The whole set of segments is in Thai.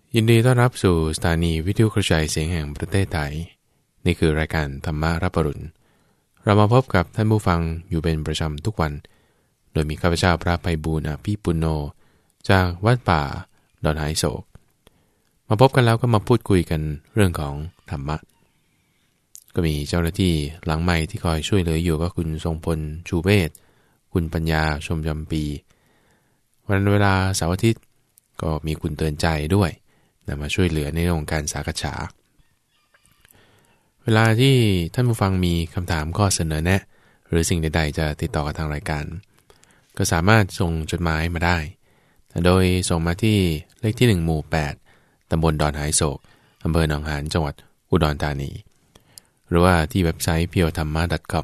ยินดีต้อนรับสู่สถานีวิทยุกระจายเสียงแห่งประเทศไทยนี่คือรายการธรรมรับอรุณเรามาพบกับท่านผู้ฟังอยู่เป็นประจำทุกวันโดยมีข้าพเจ้าพระไพบูลย์ อภิปุณโญจากวัดป่าดอนหายโศกมาพบกันแล้วก็มาพูดคุยกันเรื่องของธรรมะก็มีเจ้าหน้าที่หลังไมค์ที่คอยช่วยเหลืออยู่ก็คุณทรงพลชูเวศคุณปัญญาชมจำปีวันเวลาเสาร์อาทิตย์ก็มีคุณเตือนใจด้วยมาช่วยเหลือในเรื่องของการสักษาเวลาที่ท่านผู้ฟังมีคำถามข้อเสนอแนะหรือสิ่งใดๆจะติดต่อกับทางรายการก็สามารถส่งจดหมายมาได้โดยส่งมาที่เลขที่1หมู่8ตำบลดอนหายโศกอำเภอหนองหานจังหวัดอุดรธานีหรือว่าที่เว็บไซต์ purethamma.com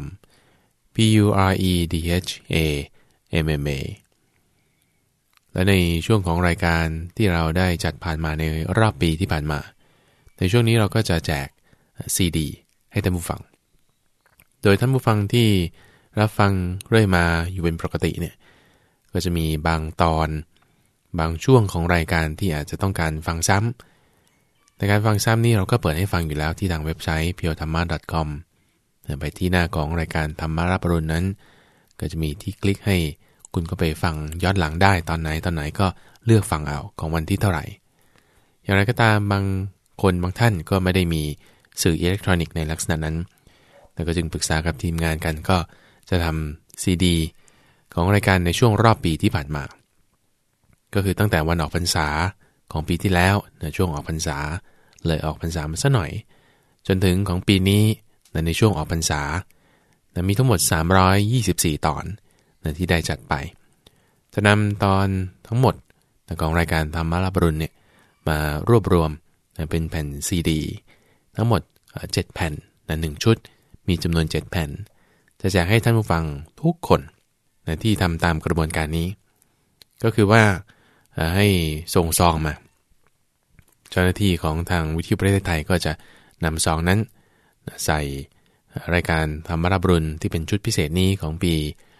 puredhamma และในช่วงของรายการที่เราได้จัดผ่านมาในรอบปีที่ผ่านมาในช่วงนี้เราก็จะแจกซีดีให้ท่านผู้ฟังโดยท่านผู้ฟังที่รับฟังเรื่อยมาอยู่เป็นปกติเนี่ยก็จะมีบางตอนบางช่วงของรายการที่อาจจะต้องการฟังซ้ำในการฟังซ้ำนี่เราก็เปิดให้ฟังอยู่แล้วที่ทางเว็บไซต์ purethamma.com ไปที่หน้าของรายการธรรมรับอรุณนั้นก็จะมีที่คลิกให้คุณก็ไปฟังย้อนหลังได้ตอนไหนก็เลือกฟังเอาของวันที่เท่าไหร่อย่างไรก็ตามบางคนบางท่านก็ไม่ได้มีสื่ออิเล็กทรอนิกส์ในลักษณะนั้นแต่ก็จึงปรึกษากับทีมงานกันก็จะทำซีดีของรายการในช่วงรอบปีที่ผ่านมาก็คือตั้งแต่วันออกพรรษาของปีที่แล้วในช่วงออกพรรษาเลยออกพรรษามาสักหน่อยจนถึงของปีนี้ในช่วงออกพรรษามีทั้งหมด324ตอนที่ได้จัดไปจะนำตอนทั้งหมดของรายการธรรมรับอรุณเนี่ยมารวบรวมเป็นแผ่นซีดีทั้งหมด7แผ่น1ชุดมีจำนวน7แผ่นจะแจกให้ท่านผู้ฟังทุกคนที่ทำตามกระบวนการนี้ก็คือว่าให้ส่งซองมาเจ้าหน้าที่ของทางวิทยุประเทศไทยก็จะนำซองนั้นใส่รายการธรรมรับอรุณที่เป็นชุดพิเศษนี้ของปี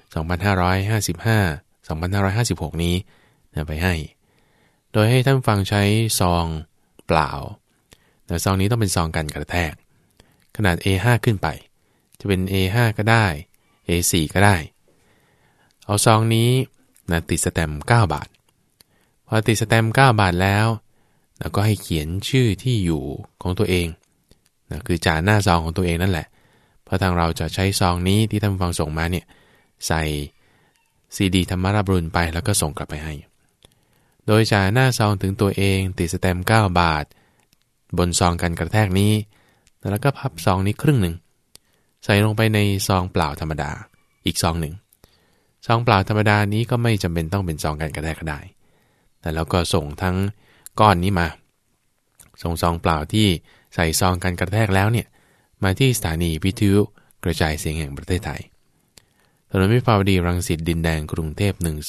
2555-2556 นี้ไปให้โดยให้ท่านฟังใช้ซองเปล่าแต่ซองนี้ต้องเป็นซองกันกระแทกขนาด A5 ขึ้นไปจะเป็น A5 ก็ได้ A4 ก็ได้เอาซองนี้ติดสแตมป์9 บาทพอติดสแตมป์9 บาทแล้วก็ให้เขียนชื่อที่อยู่ของตัวเองคือจ่าหน้าซองของตัวเองนั่นแหละเพราะทางเราจะใช้ซองนี้ที่ท่านฟังส่งมาเนี่ยใส่ซีดีธรรมรับอรุณไปแล้วก็ส่งกลับไปให้โดยจ่าหน้าซองถึงตัวเองติดสแตมป์9 บาทบนซองกันกระแทกนี้แล้วก็พับซองนี้ครึ่งหนึ่งใส่ลงไปในซองเปล่าธรรมดาอีกซองหนึ่งซองเปล่าธรรมดานี้ก็ไม่จำเป็นต้องเป็นซองกันกระแทกก็ได้แต่แล้วก็ส่งทั้งก้อนนี้มาส่งซองเปล่าที่ใส่ซองกันกระแทกแล้วเนี่ยมาที่สถานีวิทยุกระจายเสียงแห่งประเทศไทยถนนวิภาวดีรังสิตดินแดงกรุงเทพ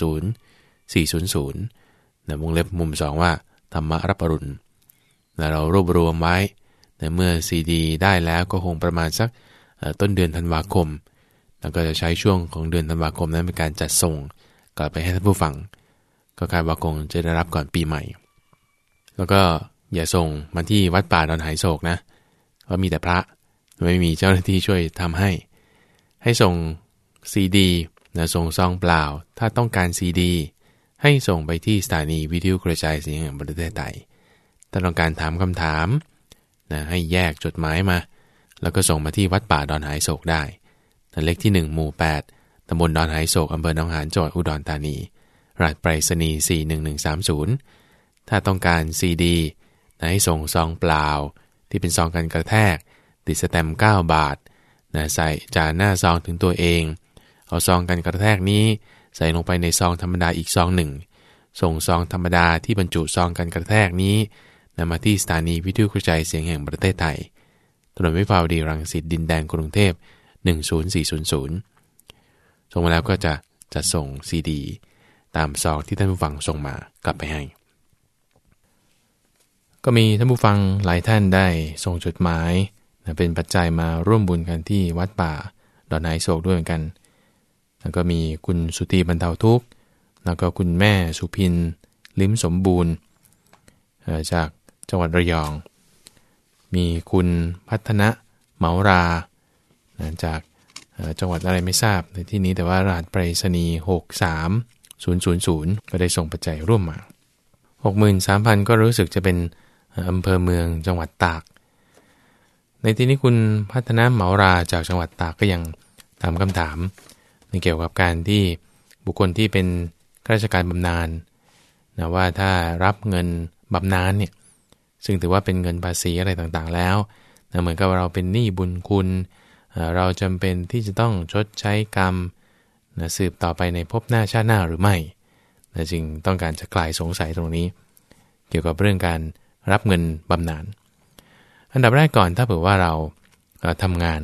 10400วงเล็บมุม2ว่าธรรมรับอรุณเรารวบรวมไว้แต่เมื่อซีดีได้แล้วก็คงประมาณสักต้นเดือนธันวาคมแล้วก็จะใช้ช่วงของเดือนธันวาคมนั้นเป็นการจัดส่งกลับไปให้ท่านผู้ฟังก็คาดว่าคงจะได้รับก่อนปีใหม่แล้วก็อย่าส่งมาที่วัดป่าดอนหายโศกนะเพราะมีแต่พระไม่มีเจ้าหน้าที่ช่วยทำให้ส่งซีดีส่งซองเปล่าถ้าต้องการซีดีให้ส่งไปที่สถานีวิทยุกระจายเสียงแห่งประเทศไทยถ้าต้องการถามคำถามให้แยกจดหมายมาแล้วก็ส่งมาที่วัดป่าดอนหายโศกได้เลขที่1หมู่8ตำบลดอนหายโศกอำเภอหนองหานจังหวัดอุดรธานีรหัสไปรษณีย์41130ถ้าต้องการซีดีให้ส่งซองเปล่าที่เป็นซองกันกระแทกติดสแตมป์9 บาทใส่จ่าหน้าซองถึงตัวเองเอาซองกันกระแทกนี้ใส่ลงไปในซองธรรมดาอีกซองหนึ่งส่งซองธรรมดาที่บรรจุซองกันกระแทกนี้มาที่สถานีวิทยุกระจายเสียงแห่งประเทศไทยถนนวิภาวดีรังสิตดินแดงกรุงเทพ10400ส่งมาแล้วก็จะจัดส่งซีดีตามซองที่ท่านผู้ฟังส่งมากลับไปให้ก็มีท่านผู้ฟังหลายท่านได้ส่งจดหมายเป็นปัจจัยมาร่วมบุญกันที่วัดป่าดอนหายโศกด้วยเหมือนกันแล้วก็มีคุณสุธีบรรเทาทุกข์แล้วก็คุณแม่สุพินลิ้มสมบูรณ์จากจังหวัดระยองมีคุณพัฒนะเหมาราจากจังหวัดอะไรไม่ทราบในที่นี้แต่ว่ารหัสไปรษณีย์63000ก็ได้ส่งปัจจัยร่วมมา 63,000 ก็รู้สึกจะเป็นอำเภอเมืองจังหวัดตากในที่นี้คุณพัฒนาเหมาราจากจังหวัดตากก็ยังถามคำถามในเกี่ยวกับการที่บุคคลที่เป็นข้าราชการบำนาญนะว่าถ้ารับเงินบำนาญเนี่ยซึ่งถือว่าเป็นเงินภาษีอะไรต่างๆแล้วนะเหมือนกับเราเป็นหนี้บุญคุณเราจำเป็นที่จะต้องชดใช้กรรมนะสืบต่อไปในภพหน้าชาติหน้าหรือไม่นะจึงต้องการจะคลายสงสัยตรงนี้เกี่ยวกับเรื่องการรับเงินบำนาญอันดับแรกก่อนถ้าเผื่อว่าเราทำงาน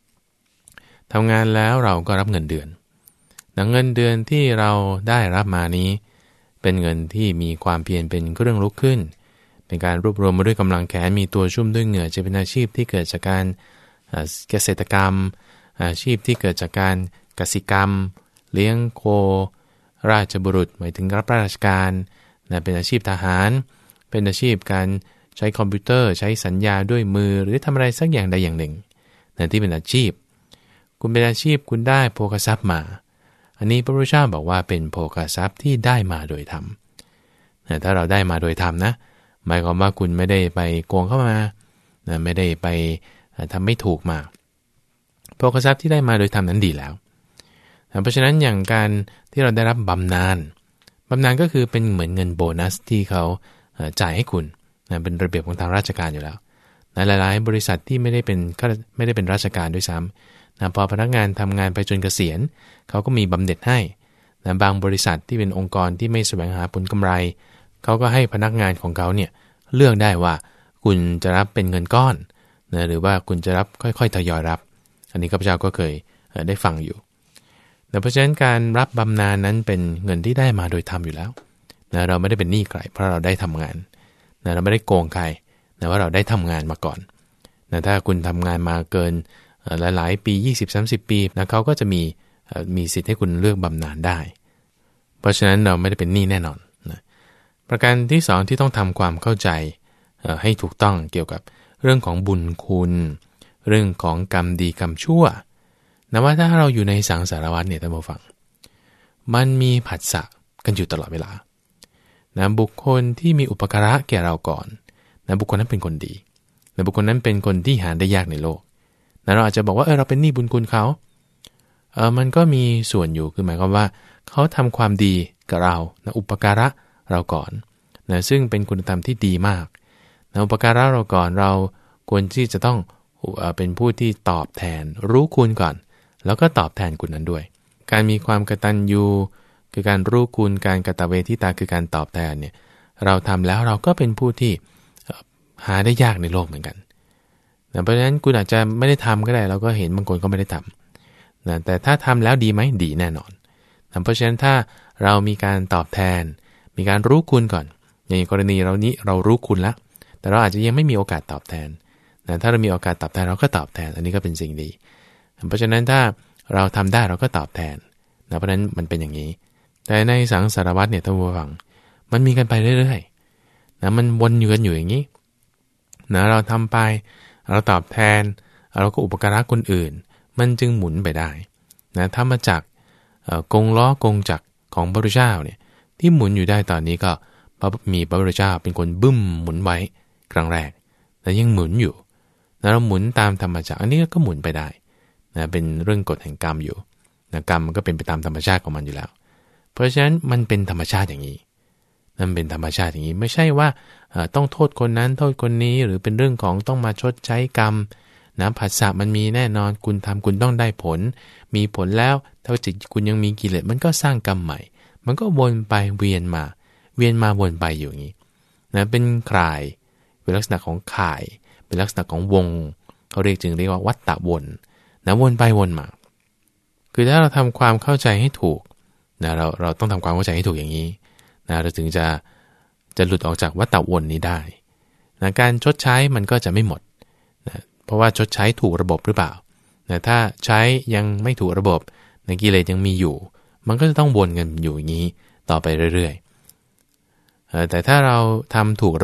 แล้วเราก็รับเงินเดือนเงินเดือนที่เราได้รับมานี้เป็นเงินที่มีความเพียรเป็นเครื่องลุกขึ้นเป็นการรวบรวมมาด้วยกำลังแขนมีตัวชุ่มด้วยเหงื่อจะเป็นอาชีพที่เกิดจากการเกษตรกรรมอาชีพที่เกิดจากการกสิกรรมเลี้ยงโคราชบุรุษหมายถึงรับราชการเป็นอาชีพทหารเป็นอาชีพการใช้คอมพิวเตอร์ใช้สัญญาด้วยมือหรือทำอะไรสักอย่างใดอย่างหนึ่งที่เป็นอาชีพคุณเป็นอาชีพคุณได้โภคทรัพย์มาอันนี้พระพุทธเจ้าบอกว่าเป็นโภคทรัพย์ที่ได้มาโดยธรรมถ้าเราได้มาโดยธรรมนะหมายความว่าคุณไม่ได้ไปโกงเข้ามาไม่ได้ไปทำไม่ถูกมาโภคทรัพย์ที่ได้มาโดยธรรมนั้นดีแล้วเพราะฉะนั้นอย่างการที่เราได้รับบำนาญก็คือเป็นเหมือนเงินโบนัสที่เขาจ่ายให้คุณเป็นระเบียบของทางราชการอยู่แล้วหลายๆบริษัทที่ไม่ได้เป็นราชการด้วยซ้ำพอพนักงานทำงานไปจนเกษียณเขาก็มีบำเหน็จให้บางบริษัทที่เป็นองค์กรที่ไม่แสวงหาผลกำไรเขาก็ให้พนักงานของเขาเนี่ยเลือกได้ว่าคุณจะรับเป็นเงินก้อนหรือว่าคุณจะรับค่อยๆทยอยรับอันนี้ข้าพเจ้าก็เคยได้ฟังอยู่แต่เพราะฉะนั้นการรับบำนาญนั้นเป็นเงินที่ได้มาโดยธรรมอยู่แล้วเราไม่ได้เป็นหนี้ใครเพราะเราได้ทำงานเราไม่ได้โกงใครว่าเราได้ทำงานมาก่อนถ้าคุณทำงานมาเกินหลายๆปี 20-30 ปีเขาก็จะมีสิทธิ์ให้คุณเลือกบำนาญได้เพราะฉะนั้นเราไม่ได้เป็นหนี้แน่นอนประการที่2ที่ต้องทำความเข้าใจให้ถูกต้องเกี่ยวกับเรื่องของบุญคุณเรื่องของกรรมดีกรรมชั่วว่าถ้าเราอยู่ในสังสารวัฏเนี่ยท่านผู้ฟังมันมีผัสสะกันอยู่ตลอดเวลาบุคคลที่มีอุปการะแก่เราก่อนบุคคลนั้นเป็นคนดีบุคคลนั้นเป็นคนที่หาได้ยากในโลกเราอาจจะบอกว่าเราเป็นหนี้บุญคุณเขามันก็มีส่วนอยู่คือหมายความว่าเขาทำความดีกับเราอุปการะเราก่อนซึ่งเป็นคุณธรรมที่ดีมากอุปการะเราก่อนเราควรที่จะต้องเป็นผู้ที่ตอบแทนรู้คุณก่อนแล้วก็ตอบแทนคุณนั้นด้วยการมีความกตัญญูคือการรู้คุณการกตเวทิตาคือการตอบแทนเนี่ยเราทำแล้วเราก็เป็นผู้ที่หาได้ยากในโลกเหมือนกันเพราะฉะนั้นคุณอาจจะไม่ได้ทำก็ได้เราก็เห็นบางคนก็ไม่ได้ทำแต่ถ้าทำแล้วดีไหมดีแน่นอนเพราะฉะนั้นถ้าเรามีการตอบแทนมีการรู้คุณก่อนอย่างกรณีเรานี้เรารู้คุณแล้วแต่เราอาจจะยังไม่มีโอกาสตอบแทนถ้าเรามีโอกาสตอบแทนเราก็ตอบแทนอันนี้ก็เป็นสิ่งดีเพราะฉะนั้นถ้าเราทำได้เราก็ตอบแทนเพราะฉะนั้นมันเป็นอย่างนี้แต่ในสังสารวัฏเนี่ยท่านผู้ฟังมันมีกันไปเรื่อยๆมันวนอยู่กันอยู่อย่างนี้เราทำไปเราตอบแทนเราก็อุปการะคนอื่นมันจึงหมุนไปได้ถ้ามาจากกงล้อกงจักรของพระพุทธเจ้าเนี่ยที่หมุนอยู่ได้ตอนนี้ก็มีพระพุทธเจ้าเป็นคนบึ้มหมุนไว้ครั้งแรกแต่ยังหมุนอยู่เราหมุนตามธรรมชาติอันนี้ก็หมุนไปได้เป็นเรื่องกฎแห่งกรรมอยู่กรรมมันก็เป็นไปตามธรรมชาติของมันอยู่แล้วเพราะฉะนั้นมันเป็นธรรมชาติอย่างนี้นั่นเป็นธรรมชาติอย่างนี้ไม่ใช่ว่าต้องโทษคนนั้นโทษคนนี้หรือเป็นเรื่องของต้องมาชดใช้กรรมผัสสะมันมีแน่นอนคุณทำคุณต้องได้ผลมีผลแล้วถ้าจิตคุณยังมีกิเลสมันก็สร้างกรรมใหม่มันก็วนไปเวียนมาวนไปอยู่อย่างนี้เป็นข่ายเป็นลักษณะของข่ายเป็นลักษณะของวงเขาจึงเรียกว่าวัฏฏะวนวนไปวนมาคือถ้าเราทำความเข้าใจให้ถูกเราต้องทำความเข้าใจให้ถูกอย่างนี้เราถึงจะหลุดออกจากวัฏฏะวนนี้ได้การชดใช้มันก็จะไม่หมดเพราะว่าชดใช้ถูกระบบหรือเปล่าถ้าใช้ยังไม่ถูกระบบกิเลสยังมีอยู่มันก็จะต้องวนกันอยู่อย่างนี้ต่อไปเรื่อยๆแต่ถ้าเราทำถูกระบบ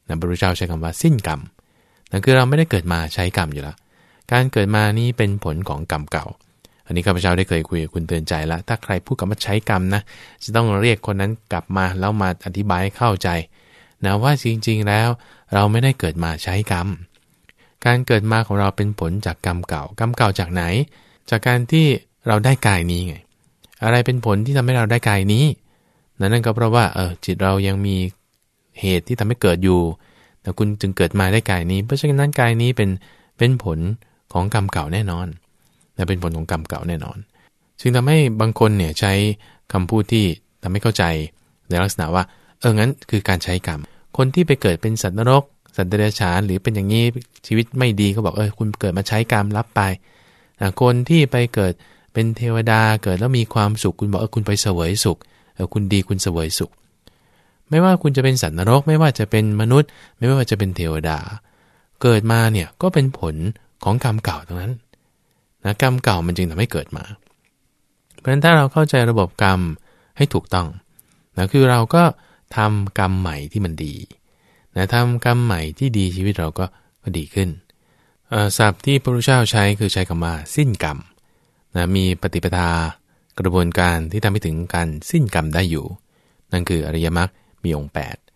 พระพุทธเจ้าใช้คำว่าสิ้นกรรมนั่นคือเราไม่ได้เกิดมาใช้กรรมอยู่แล้วการเกิดมานี้เป็นผลของกรรมเก่าอันนี้ข้าพเจ้าได้เคยคุยกับคุณเตือนใจแล้วถ้าใครพูดกับว่าใช้กรรมนะจะต้องเรียกคนนั้นกลับมาแล้วมาอธิบายให้เข้าใจนะว่าจริงๆแล้วเราไม่ได้เกิดมาใช้กรรมการเกิดมาของเราเป็นผลจากกรรมเก่ากรรมเก่าจากไหนจากการที่เราได้กายนี้ไงอะไรเป็นผลที่ทำให้เราได้กายนี้นั่นก็เพราะว่าจิตเรายังมีเหตุที่ทำให้เกิดอยู่แต่คุณจึงเกิดมาได้กายนี้เพราะฉะนั้นกายนี้เป็นผลของกรรมเก่าแน่นอนและเป็นผลของกรรมเก่าแน่นอนจึงทำให้บางคนเนี่ยใช้คำพูดที่ทำให้เข้าใจในลักษณะว่างั้นคือการใช้กรรมคนที่ไปเกิดเป็นสัตว์นรกสัตว์เดรัจฉานหรือเป็นอย่างนี้ชีวิตไม่ดีก็บอกคุณเกิดมาใช้กรรมรับไปคนที่ไปเกิดเป็นเทวดาเกิดแล้วมีความสุขคุณบอกคุณไปเสวยสุขคุณดีคุณเสวยสุขไม่ว่าคุณจะเป็นสัตว์นรกไม่ว่าจะเป็นมนุษย์ไม่ว่าจะเป็นเทวดาเกิดมาเนี่ยก็เป็นผลของกรรมเก่าทั้งนั้นนะกรรมเก่ามันจึงทำให้เกิดมาเพราะฉะนั้นถ้าเราเข้าใจระบบกรรมให้ถูกต้องนะคือเราก็ทำกรรมใหม่ที่มันดีนะทำกรรมใหม่ที่ดีชีวิตเราก็ดีขึ้นศัพท์ที่พระพุทธเจ้าใช้คือใช้คำว่าสิ้นกรรมนะมีปฏิปทากระบวนการที่ทำให้ถึงการสิ้นกรรมได้อยู่นั่นคืออริยมรรคมีองค์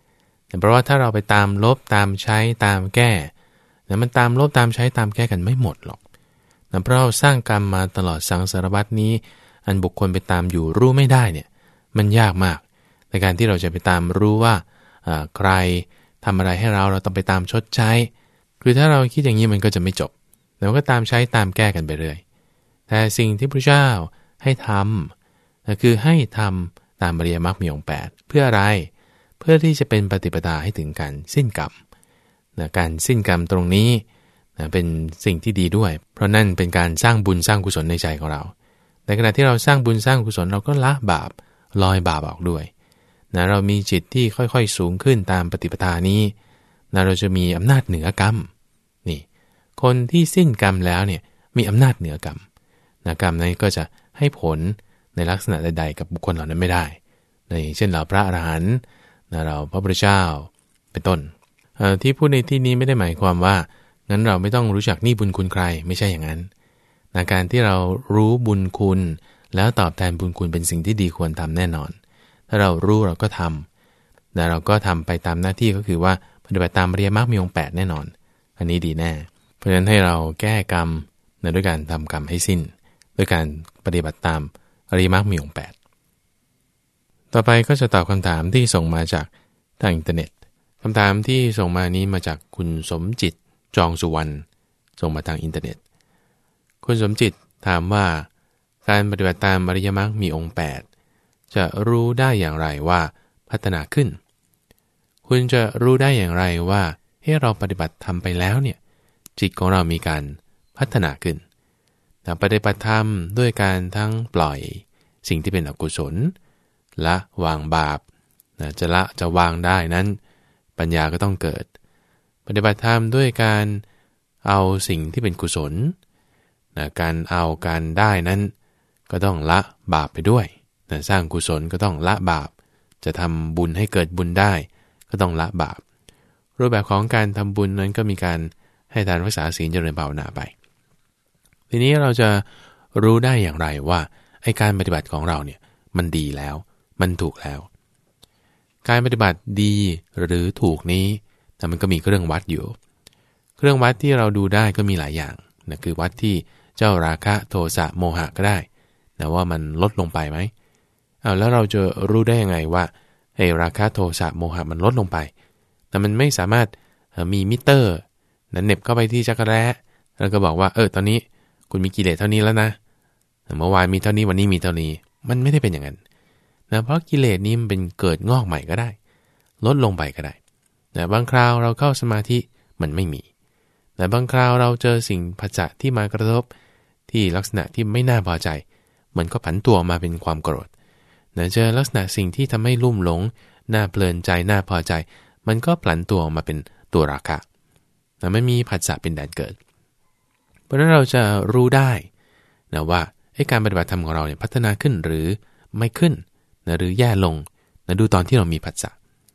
8แต่เพราะว่าถ้าเราไปตามลบตามใช้ตามแก้นะมันตามลบตามใช้ตามแก้กันไม่หมดหรอกนะเพราะเราสร้างกรรมมาตลอดสังสารวัฏนี้อันบุคคลไปตามอยู่รู้ไม่ได้เนี่ยมันยากมากในการที่เราจะไปตามรู้ว่าใครทำอะไรให้เราต้องไปตามชดใช้คือถ้าเราคิดอย่างนี้มันก็จะไม่จบเราก็ตามใช้ตามแก้กันไปเรื่อยแต่สิ่งที่พระเจ้าให้ทำนะคือให้ทำตามอริยมรรคมีองค์8เพื่ออะไรเพื่อที่จะเป็นปฏิปทาให้ถึงการสิ้นกรรมนะการสิ้นกรรมตรงนี้นะเป็นสิ่งที่ดีด้วยเพราะนั่นเป็นการสร้างบุญสร้างกุศลในใจของเราในขณะที่เราสร้างบุญสร้างกุศลเราก็ละบาปลอยบาปออกด้วยนะเรามีจิตที่ค่อยๆสูงขึ้นตามปฏิปทานี้นะเราจะมีอำนาจเหนือกรรมนี่คนที่สิ้นกรรมแล้วเนี่ยมีอำนาจเหนือกรรมนะกรรมนั้นก็จะให้ผลในลักษณะใดๆกับบุคคลเหล่านั้นไม่ได้ในเช่นเราพระอรหันต์นะเราพระพุทธเจ้าเป็นต้นที่พูดในที่นี้ไม่ได้หมายความว่างั้นเราไม่ต้องรู้จักหนี้บุญคุณใครไม่ใช่อย่างนั้นนะการที่เรารู้บุญคุณแล้วตอบแทนบุญคุณเป็นสิ่งที่ดีควรทำแน่นอนถ้าเรารู้เราก็ทำนะเราก็ทำไปตามหน้าที่ก็คือว่าปฏิบัติตามอริยมรรคมีองค์8แน่นอนอันนี้ดีแน่เพราะฉะนั้นให้เราแก้กรรมนะด้วยการทำกรรมให้สิ้นด้วยการปฏิบัติตามอริยมรรคมีองค์8ต่อไปก็จะตอบคำถามที่ส่งมาจากทางอินเทอร์เน็ตคำถามที่ส่งมานี้มาจากคุณสมจิตจองสุวรรณส่งมาทางอินเทอร์เน็ตคุณสมจิตถามว่าการปฏิบัติตามอริยมรรคมีองค์8จะรู้ได้อย่างไรว่าพัฒนาขึ้นคุณจะรู้ได้อย่างไรว่าเราปฏิบัติธรรมไปแล้วเนี่ยจิตของเรามีการพัฒนาขึ้นแต่ปฏิบัติธรรมด้วยการทั้งปล่อยสิ่งที่เป็นอกุศลละวางบาปจะละจะวางได้นั้นปัญญาก็ต้องเกิดปฏิบัติธรรมด้วยการเอาสิ่งที่เป็นกุศลการเอาการได้นั้นก็ต้องละบาปไปด้วยสร้างกุศลก็ต้องละบาปจะทำบุญให้เกิดบุญได้ก็ต้องละบาปรูปแบบของการทำบุญนั้นก็มีการให้ทานรักษาศีลเจริญภาวนาไปทีนี้เราจะรู้ได้อย่างไรว่าไอ้การปฏิบัติของเราเนี่ยมันดีแล้วมันถูกแล้วการปฏิบัติดีหรือถูกนี้แต่มันก็มีเครื่องวัดอยู่เครื่องวัดที่เราดูได้ก็มีหลายอย่างนะคือวัดที่เจ้าราคะโทสะโมหะก็ได้นะว่ามันลดลงไปไหมแล้วเราจะรู้ได้ยังไงว่าไอ้ราคะโทสะโมหะมันลดลงไปแต่มันไม่สามารถมีมิเตอร์เหน็บเข้าไปที่จักรแร้แล้วก็บอกว่าตอนนี้คุณมีกิเลสเท่านี้แล้วนะเมื่อวานมีเท่านี้วันนี้มีเท่านี้มันไม่ได้เป็นอย่างนั้นนะเพราะกิเลสนี้มันเป็นเกิดงอกใหม่ก็ได้ลดลงไปก็ได้แต่บางคราวเราเข้าสมาธิมันไม่มีแต่บางคราวเราเจอสิ่งผัสสะที่มากระทบที่ลักษณะที่ไม่น่าพอใจมันก็ผันตัวมาเป็นความโกรธเจอลักษณะสิ่งที่ทำให้ลุ่มหลงน่าเพลินใจน่าพอใจมันก็ผันตัวออกมาเป็นตัวราคะแต่ไม่มีผัสสะเป็นแดนเกิดเพราะฉะนั้นเราจะรู้ได้นะว่าการปฏิบัติธรรมของเราเนี่ยพัฒนาขึ้นหรือไม่ขึ้นนะหรือแย่ลงนะดูตอนที่เรามีผัสสะ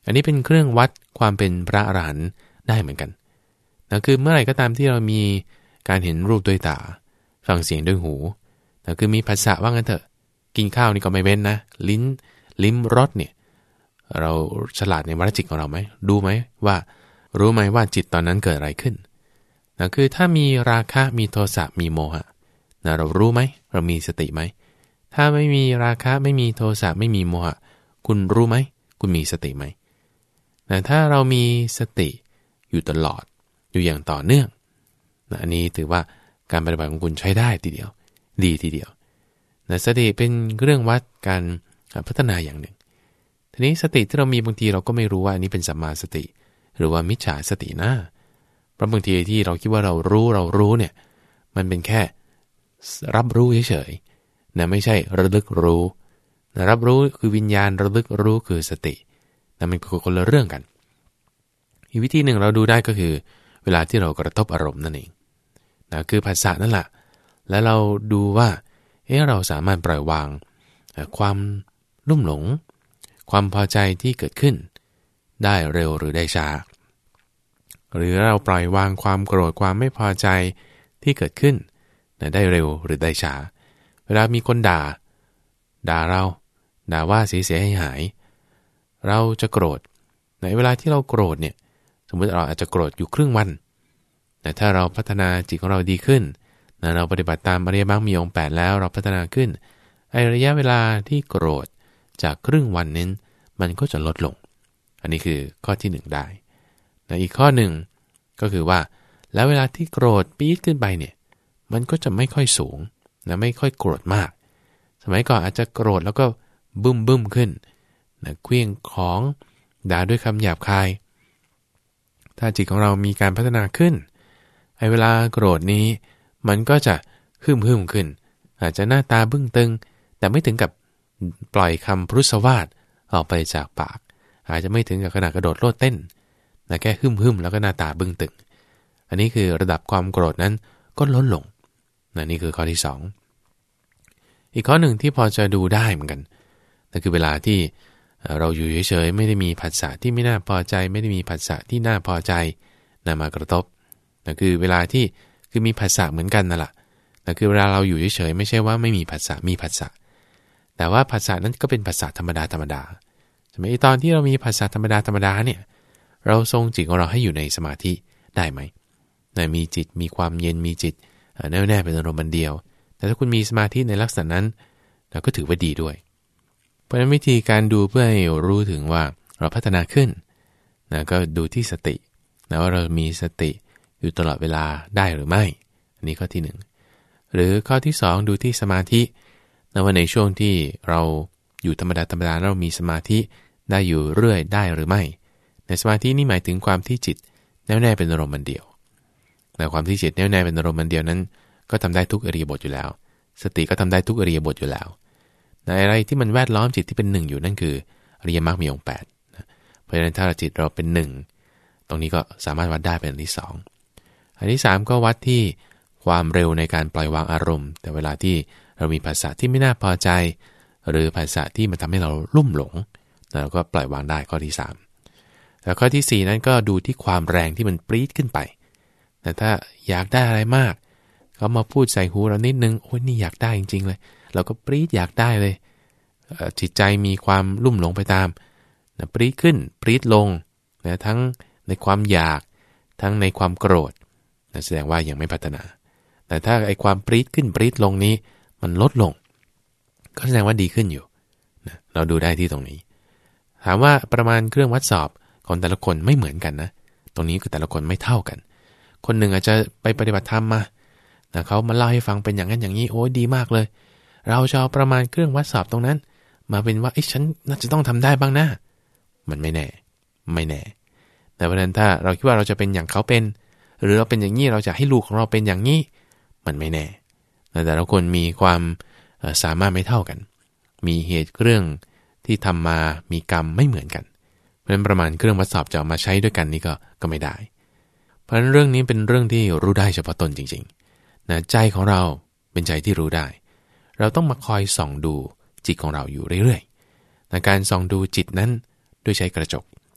อันนี้เป็นเครื่องวัดความเป็นพระอรหันต์ได้เหมือนกันนะคือเมื่อไหร่ก็ตามที่เรามีการเห็นรูปด้วยตาฟังเสียงด้วยหูนะคือมีภาษาว่างั้นเถอะกินข้าวนี่ก็ไม่เว้นนะลิ้มรสเนี่ยเราฉลาดในวรจิตของเราไหมดูไหมว่ารู้ไหมว่าจิตตอนนั้นเกิดอะไรขึ้นนะคือถ้ามีราคะมีโทสะมีโมหะนะเรารู้ไหมเรามีสติไหมถ้าไม่มีราคะไม่มีโทสะไม่มีโมหะคุณรู้ไหมคุณมีสติไหมแต่ถ้าเรามีสติอยู่ตลอดอยู่อย่างต่อเนื่องนะอันนี้ถือว่าการปฏิบัติของคุณใช้ได้ทีเดียวดีทีเดียวนะสติเป็นเรื่องวัดการพัฒนาอย่างหนึ่งทีนี้สติที่เรามีบางทีเราก็ไม่รู้ว่าอันนี้เป็นสัมมาสติหรือว่ามิจฉาสตินะเพราะบางทีที่เราคิดว่าเรารู้เนี่ยมันเป็นแค่รับรู้เฉยๆนะไม่ใช่ระลึกรู้นะรับรู้คือวิญญาณระลึกรู้คือสตินะมันคนละเรื่องกันอีกวิธีหนึ่งเราดูได้ก็คือเวลาที่เรากระทบอารมณ์นั่นเองนะคือภาษานั่นแหละแล้วเราดูว่าเราสามารถปล่อยวางความลุ่มหลงความพอใจที่เกิดขึ้นได้เร็วหรือได้ช้าหรือเราปล่อยวางความโกรธความไม่พอใจที่เกิดขึ้นได้เร็วหรือได้ช้าเวลามีคนด่าเราด่าว่าเสียหายเราจะโกรธในเวลาที่เราโกรธเนี่ยสมมติเราอาจจะโกรธอยู่ครึ่งวันแต่ถ้าเราพัฒนาจิตของเราดีขึ้นเราปฏิบัติตามอริยมรรคมีองค์8แล้วเราพัฒนาขึ้นระยะเวลาที่โกรธจากครึ่งวันนั้นมันก็จะลดลงอันนี้คือข้อที่1ได้อีกข้อหนึ่งก็คือว่าแล้วเวลาที่โกรธปี๊ดขึ้นไปเนี่ยมันก็จะไม่ค่อยสูงนะไม่ค่อยโกรธมากสมัยก่อนอาจจะโกรธแล้วก็บึ้มขึ้นนะเคลื่องของด่าด้วยคำหยาบคายถ้าจิตของเรามีการพัฒนาขึ้นเวลาโกรธนี้มันก็จะหึ่มขึ้นอาจจะหน้าตาบึ้งตึงแต่ไม่ถึงกับปล่อยคำพรุษวาทออกไปจากปากอาจจะไม่ถึงกับขนาดกระโดดโลดเต้นนะแค่หึ่มแล้วก็หน้าตาบึ้งตึงอันนี้คือระดับความโกรธนั้นก็ลดลงนี่คือข้อที่2อีกข้อหนึ่งที่พอจะดูได้เหมือนกันนั่นคือเวลาที่เราอยู่เฉยๆไม่ได้มีผัสสะที่ไม่น่าพอใจไม่ได้มีผัสสะที่น่าพอใจมากระทบนั่นคือเวลาที่คือมีผัสสะเหมือนกันนั่นแหละนั่นคือเวลาเราอยู่เฉยๆไม่ใช่ว่าไม่มีผัสสะมีผัสสะแต่ว่าผัสสะนั้นก็เป็นผัสสะธรรมดาใช่ไหมตอนที่เรามีผัสสะธรรมดาเนี่ยเราทรงจิตของเราให้อยู่ในสมาธิได้ไหมมีจิตมีความเย็นมีจิตแน่วเป็นอารมณ์เดียวแต่ถ้าคุณมีสมาธิในลักษณะนั้นเราก็ถือว่าดีด้วยเพราะฉะนั้นวิธีการดูเพื่อให้รู้ถึงว่าเราพัฒนาขึ้นก็ดูที่สติว่าเรามีสติอยู่ตลอดเวลาได้หรือไม่อันนี้ข้อที่1หรือข้อที่2ดูที่สมาธิว่าในช่วงที่เราอยู่ธรรมดาเรามีสมาธิได้อยู่เรื่อยได้หรือไม่ในสมาธินี่หมายถึงความที่จิตแน่วเป็นอารมณ์เดียวแต่ความที่จิตแน่วเป็นอารมณ์เดียวนั้นก็ทำได้ทุกอริยบทอยู่แล้วสติก็ทำได้ทุกอริยบทอยู่แล้วในอะไรที่มันแวดล้อมจิตที่เป็น1อยู่นั่นคืออริยมรรคมีองค์8เพราะฉะนั้นถ้าจิตเราเป็น1ตรงนี้ก็สามารถวัดได้เป็นอันที่2อันที่3ก็วัดที่ความเร็วในการปล่อยวางอารมณ์แต่เวลาที่เรามีภาษาที่ไม่น่าพอใจหรือภาษาที่มันทำให้เราลุ่มหลงเราก็ปล่อยวางได้ข้อที่3แล้วข้อที่4นั้นก็ดูที่ความแรงที่มันปรี๊ดขึ้นไปแต่ถ้าอยากได้อะไรมากเขามาพูดใส่หูเรานิดนึงโอ้ยนี่อยากได้จริงๆเลยเราก็ปรี๊ดอยากได้เลยจิตใจมีความลุ่มหลงไปตามปรี๊ดขึ้นปรี๊ดลงทั้งในความอยากทั้งในความโกรธแสดงว่ายังไม่พัฒนาแต่ถ้าไอ้ความปรี๊ดขึ้นปรี๊ดลงนี้มันลดลงก็แสดงว่าดีขึ้นอยู่เราดูได้ที่ตรงนี้ถามว่าประมาณเครื่องวัดสอบของแต่ละคนไม่เหมือนกันนะตรงนี้คือแต่ละคนไม่เท่ากันคนหนึ่งอาจจะไปปฏิบัติธรรมมาเขามาเล่าให้ฟังเป็นอย่างนั้นอย่างนี้โอ้ดีมากเลยเราจะเอาประมาณเครื่องวัดสอบตรงนั้นมาเป็นว่าฉันน่าจะต้องทำได้บ้างนะมันไม่แน่แต่เพราะนั้นถ้าเราคิดว่าเราจะเป็นอย่างเขาเป็นหรือเราเป็นอย่างนี้เราจะให้ลูกของเราเป็นอย่างนี้มันไม่แน่แต่ละคนมีความสามารถไม่เท่ากันมีเหตุเรื่องที่ทำมามีกรรมไม่เหมือนกันเพราะฉะนั้นประมาณเครื่องวัดสอบจะเอามาใช้ด้วยกันนี่ก็ไม่ได้เพราะฉะนั้นเรื่องนี้เป็นเรื่องที่รู้ได้เฉพาะตนจริงๆใจของเราเป็นใจที่รู้ได้เราต้องมาคอยส่องดูจิตของเราอยู่เรื่อยๆการส่องดูจิตนั้นด้วยใช้กระจก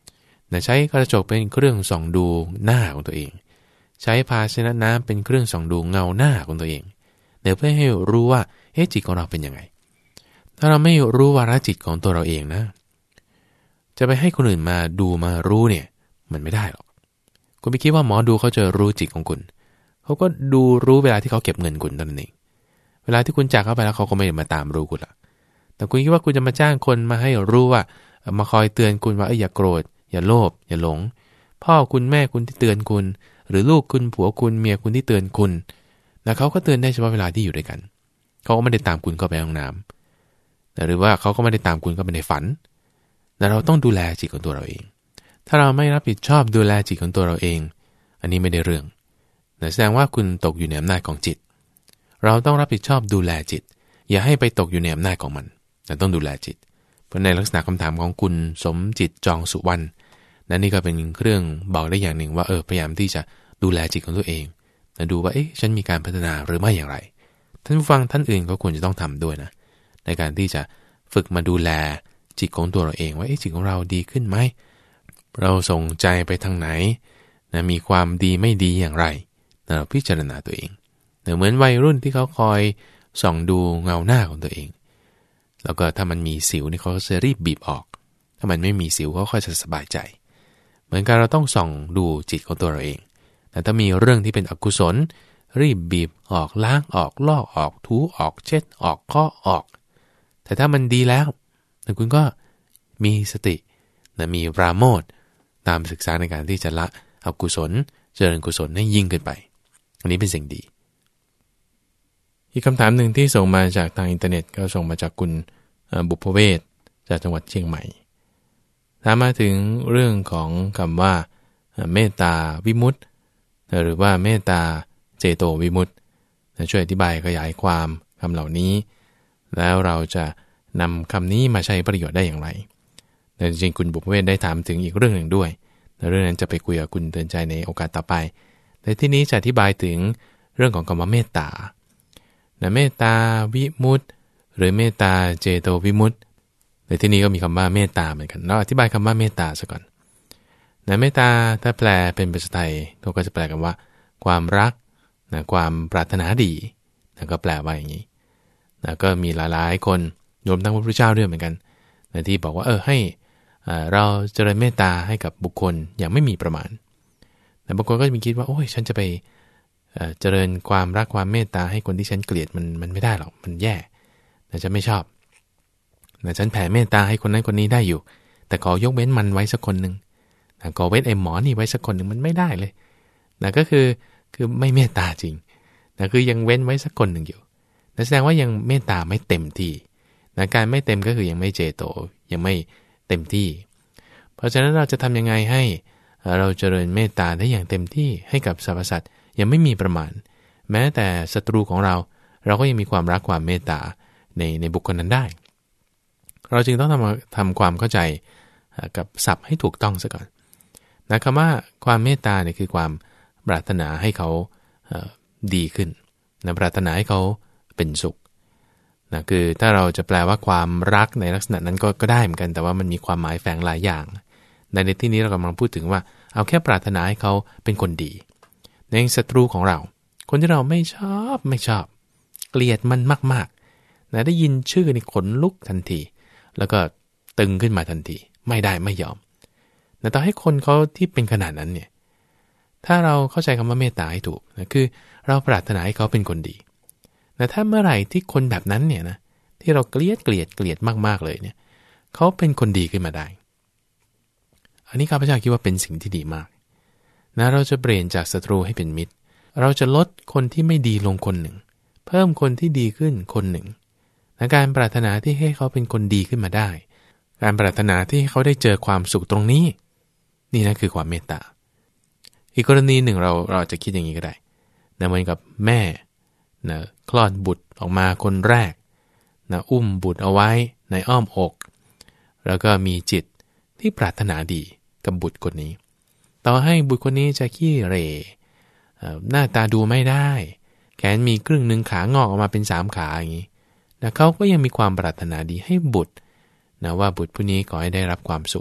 ใช้กระจกเป็นเครื่องส่องดูหน้าของตัวเองใช้ภาชนะน้ำเป็นเครื่องส่องดูเงาหน้าของตัวเองเดี๋ยวเพื่อให้รู้ว่าจิตของเราเป็นยังไงถ้าเราไม่รู้วาระจิตของตัวเราเองนะจะไปให้คนอื่นมาดูมารู้เนี่ยมันไม่ได้หรอกคุณไปคิดว่าหมอดูเขาจะรู้จิตของคุณเขาก็ดูรู้เวลาที่เขาเก็บเงินคุณเท่านั้นเองเวลาที่คุณจากเข้าไปแล้วเขาก็ไม่ได้มาตามรู้คุณละแต่คุณคิดว่าคุณจะมาจ้างคนมาให้รู้ว่ามาคอยเตือนคุณว่าอย่าโกรธอย่าโลภอย่าหลงพ่อคุณแม่คุณที่เตือนคุณหรือลูกคุณผัวคุณเมียคุณที่เตือนคุณนะเขาก็เตือนได้เฉพาะเวลาที่อยู่ด้วยกันเขาก็ไม่ได้ตามคุณเข้าไปห้องน้ำหรือว่าเขาก็ไม่ได้ตามคุณเข้าไปในฝันแต่เราต้องดูแลจิตของตัวเราเองถ้าเราไม่รับผิดชอบดูแลจิตของตัวเราเองอันนี้ไม่ได้เรื่องแสดงว่าคุณตกอยู่ในอำนาจของจิตเราต้องรับผิดชอบดูแลจิตอย่าให้ไปตกอยู่ในอำนาจของมันแต่ต้องดูแลจิตเพราะในลักษณะคำถามของคุณสมจิตจองสุวรรณนั่นนี่ก็เป็นเครื่องบอกได้อย่างหนึ่งว่าพยายามที่จะดูแลจิตของตัวเองและดูว่าฉันมีการพัฒนาหรือไม่อย่างไรท่านผู้ฟังท่านอื่นก็ควรจะต้องทำด้วยนะในการที่จะฝึกมาดูแลจิตของตัวเราเองว่าจิตของเราดีขึ้นไหมเราส่งใจไปทางไหนนะมีความดีไม่ดีอย่างไรเราพิจารณาตัวเองเหมือนวัยรุ่นที่เขาคอยส่องดูเงาหน้าของตัวเองแล้วก็ถ้ามันมีสิวนี่เขาจะรีบบีบออกถ้ามันไม่มีสิวเขาค่อยจะสบายใจเหมือนกันเราต้องส่องดูจิตของตัวเราเองแต่ถ้ามีเรื่องที่เป็นอกุศลรีบบีบออกล้างออกลอกออกถูออกเช็ดออกเคาะออกแต่ถ้ามันดีแล้วคุณก็มีสติมีปราโมทย์ตามศึกษาในการที่จะละอกุศลเจริญกุศลให้ยิ่งขึ้นไปอันนี้เป็นสิ่งดีอีกคำถามหนึ่งที่ส่งมาจากทางอินเทอร์เน็ตก็ส่งมาจากคุณบุพเวศจากจังหวัดเชียงใหม่ถามมาถึงเรื่องของคำว่าเมตตาวิมุตติหรือว่าเมตตาเจโตวิมุตติช่วยอธิบายขยายความคำเหล่านี้แล้วเราจะนำคำนี้มาใช้ประโยชน์ได้อย่างไรแต่จริงๆคุณบุพเวศได้ถามถึงอีกเรื่องหนึ่งด้วยแต่เรื่องนั้นจะไปคุยกับคุณเตือนใจในโอกาสต่อไปแต่ที่นี้จะอธิบายถึงเรื่องของคำว่าเมตตาเมตตาวิมุตติหรือเมตตาเจโตวิมุตติในที่นี้ก็มีคำว่าเมตตาเหมือนกันเราอธิบายคำว่าเมตตาซะก่อนเมตตาถ้าแปลเป็นภาษาไทยเขาก็จะแปลกันว่าความรักความปรารถนาดีก็แปลว่าอย่างนี้ก็มีหลายๆคนรวมทั้งพระพุทธเจ้าด้วยเหมือนกันที่บอกว่าให้เราเจริญเมตตาให้กับบุคคลอย่างไม่มีประมาณแต่บางคนก็จะมีคิดว่าโอ้ยฉันจะไปเจริญความรักความเมตตาให้คนที่ฉันเกลียดมันไม่ได้หรอกมันแย่ฉันไม่ชอบฉันแผ่เมตตาให้คนนั้นคนนี้ได้อยู่แต่ขอยกเว้นมันไว้สักคนหนึ่งขอเว้นไอ้หมอนี่ไว้สักคนหนึ่งมันไม่ได้เลยก็คือไม่เมตตาจริงคือยังเว้นไว้สักคนหนึ่งอยู่แสดงว่ายังเมตตาไม่เต็มที่การไม่เต็มก็คือยังไม่เจโตยังไม่เต็มที่เพราะฉะนั้นเราจะทำยังไงให้เราเจริญเมตตาได้อย่างเต็มที่ให้กับสรรพสัตว์ยังไม่มีประมาณแม้แต่ศัตรูของเราก็ยังมีความรักความเมตตาในบุคคลนั้นได้เราจึงต้องทำความเข้าใจกับศัพท์ให้ถูกต้องซะก่อนคำว่าความเมตตาเนี่ยคือความปรารถนาให้เขาดีขึ้นปรารถนาให้เขาเป็นสุขคือถ้าเราจะแปลว่าความรักในลักษณะนั้นก็ได้เหมือนกันแต่ว่ามันมีความหมายแฝงหลายอย่างในที่นี้เรากำลังพูดถึงว่าเอาแค่ปรารถนาให้เขาเป็นคนดีในศัตรูของเราคนที่เราไม่ชอบเกลียดมันมากๆได้ยินชื่อนี่ขนลุกทันทีแล้วก็ตึงขึ้นมาทันทีไม่ได้ไม่ยอมแต่ต่อให้คนเขาที่เป็นขนาดนั้นเนี่ยถ้าเราเข้าใจคำว่าเมตตาให้ถูกคือเราปรารถนาให้เขาเป็นคนดีแต่ถ้าเมื่อไหร่ที่คนแบบนั้นเนี่ยนะที่เราเกลียดมากๆเลยเนี่ยเขาเป็นคนดีขึ้นมาได้อันนี้ข้าพเจ้าคิดว่าเป็นสิ่งที่ดีมากเราจะเปลี่ยนจากศัตรูให้เป็นมิตรเราจะลดคนที่ไม่ดีลงคนหนึ่งเพิ่มคนที่ดีขึ้นคนหนึ่งการปรารถนาที่ให้เขาเป็นคนดีขึ้นมาได้การปรารถนาที่ให้เขาได้เจอความสุขตรงนี้นี่นะคือความเมตตาอีกกรณีหนึ่งเราจะคิดอย่างนี้ก็ได้เหมือนกับแม่คลอดบุตรออกมาคนแรกอุ้มบุตรเอาไว้ในอ้อมอกแล้วก็มีจิตที่ปรารถนาดีกับบุตรคนนี้ต่อให้บุตรคนนี้จะขี้เหร่หน้าตาดูไม่ได้แขนมีครึ่งนึงขางอกออกมาเป็น3ขาอย่างนี้เขาก็ยังมีความปรารถนาดีให้บุตรว่าบุตรผู้นี้ขอให้ได้รับความสุข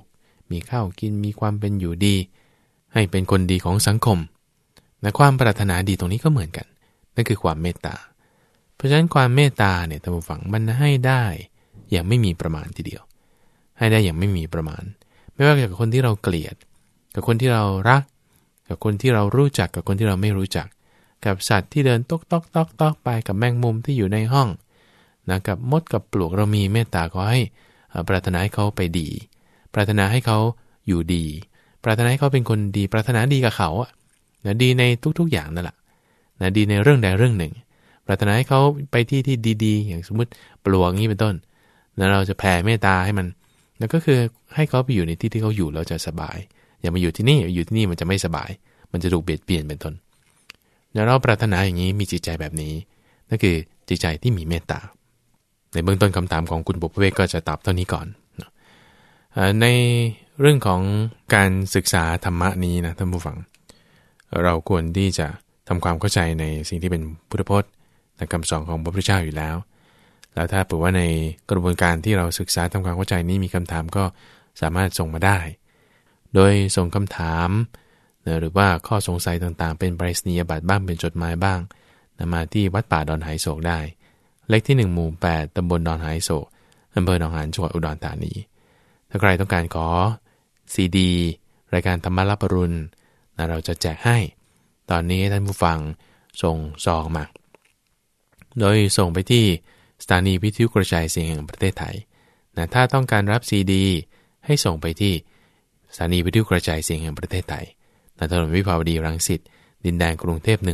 มีข้าวกินมีความเป็นอยู่ดีให้เป็นคนดีของสังคมและความปรารถนาดีตรงนี้ก็เหมือนกันนั่นคือความเมตตาเพราะฉะนั้นความเมตตาเนี่ยท่านผู้ฟังมันให้ได้อย่างไม่มีประมาณทีเดียวให้ได้อย่างไม่มีประมาณไม่ว่ากับคนที่เราเกลียดกับคนที่เรารักกับคนที่เรารู้จักกับคนที่เราไม่รู้จักกับสัตว์ที่เดินตอกไปกับแมงมุมที่อยู่ในห้องนะกับมดกับปลวกเรามีเมตตาขอให้ปรารถนาให้เขาไปดีปรารถนาให้เขาอยู่ดีปรารถนาให้เขาเป็นคนดีปรารถนาดีกับเขาอะนะดีในทุกๆอย่างนั่นแหละนะดีในเรื่องใดเรื่องหนึ่งปรารถนาให้เขาไปที่ที่ดีๆอย่างสมมุติปลวกนี้เป็นต้นแล้วเราจะแผ่เมตตาให้มันแล้วก็คือให้เขาไปอยู่ในที่ที่เขาอยู่แล้วจะสบายอย่ามาอยู่ที่นี่มันจะไม่สบายมันจะถูกเบียดเบียนเป็นต้นแล้วเราปรารถนาอย่างนี้มีจิตใจแบบนี้นั่นคือจิตใจที่มีเมตตาในเบื้องต้นคำถามของคุณบุพเวกก็จะตอบเท่านี้ก่อนในเรื่องของการศึกษาธรรมะนี้นะท่านผู้ฟังเราควรที่จะทำความเข้าใจในสิ่งที่เป็นพุทธพจน์และคำสอนของพระพุทธเจ้าอยู่แล้วแล้วถ้าเผื่อว่าในกระบวนการที่เราศึกษาทำความเข้าใจนี้มีคำถามก็สามารถส่งมาได้โดยส่งคำถามหรือว่าข้อสงสัยต่างๆเป็นไปรษณียบัตรบ้างเป็นจดหมายบ้างมาที่วัดป่าดอนหายโศกได้เลขที่1หมู่8ตำบลดอนหายโศกอำเภอหนองหานจังหวัดอุดรธานีถ้าใครต้องการขอซีดีรายการธรรมรับอรุณเราจะแจกให้ตอนนี้ท่านผู้ฟังส่งซองมาโดยส่งไปที่สถานีวิทยุกระจายเสียงแห่งประเทศไทยถ้าต้องการรับซีดีให้ส่งไปที่สถานีวิทยุกระจายเสียงแห่งประเทศไทยถนนวิภาวดีรังสิตดินแดงกรุงเทพ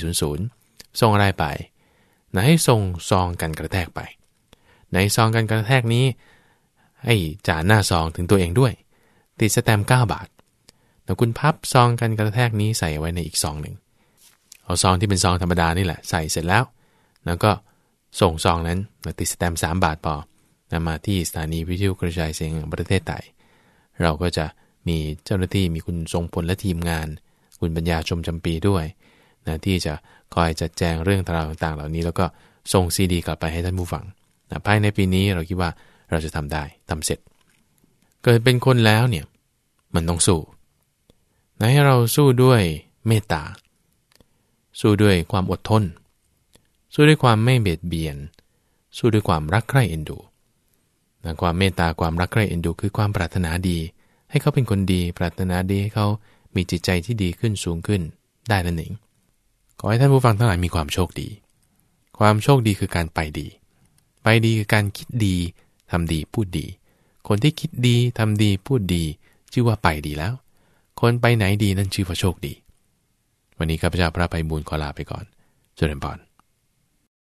10400ส่งอะไรไปให้ส่งซองกันกระแทกไปในซองกันกระแทกนี้ให้จ่าหน้าซองถึงตัวเองด้วยติดสแตมป์9 บาทแล้วคุณพับซองกันกระแทกนี้ใส่ไว้ในอีกซองหนึ่งเอาซองที่เป็นซองธรรมดานี่แหละใส่เสร็จแล้วก็ส่งซองนั้นติดสแตมป์3 บาทพอนำมาที่สถานีวิทยุกระจายเสียงแห่งประเทศไทยเราก็จะมีเจ้าหน้าที่มีคุณทรงพลและทีมงานคุณปัญญาชมจำปีด้วยที่จะคอยจัดแจงเรื่องราวต่างๆเหล่านี้แล้วก็ส่งซีดีกลับไปให้ท่านผู้ฟังภายในปีนี้เราคิดว่าเราจะทำได้ทำเสร็จเกิดเป็นคนแล้วเนี่ยมันต้องสู้ให้เราสู้ด้วยเมตตาสู้ด้วยความอดทนสู้ด้วยความไม่เบียดเบียนสู้ด้วยความรักใคร่เอ็นดูความเมตตาความรักใคร่เอ็นดูคือความปรารถนาดีให้เขาเป็นคนดีปรารถนาดีให้เขามีจิตใจที่ดีขึ้นสูงขึ้นได้นั่นเองขอให้ท่านผู้ฟังทั้งหลายมีความโชคดีความโชคดีคือการไปดีคือการคิดดีทำดีพูดดีคนที่คิดดีทำดีพูดดีชื่อว่าไปดีแล้วคนไปไหนดีนั่นชื่อว่าโชคดีวันนี้ข้าพเจ้าพระไพบูลย์ขอลาไปก่อนเจริญพร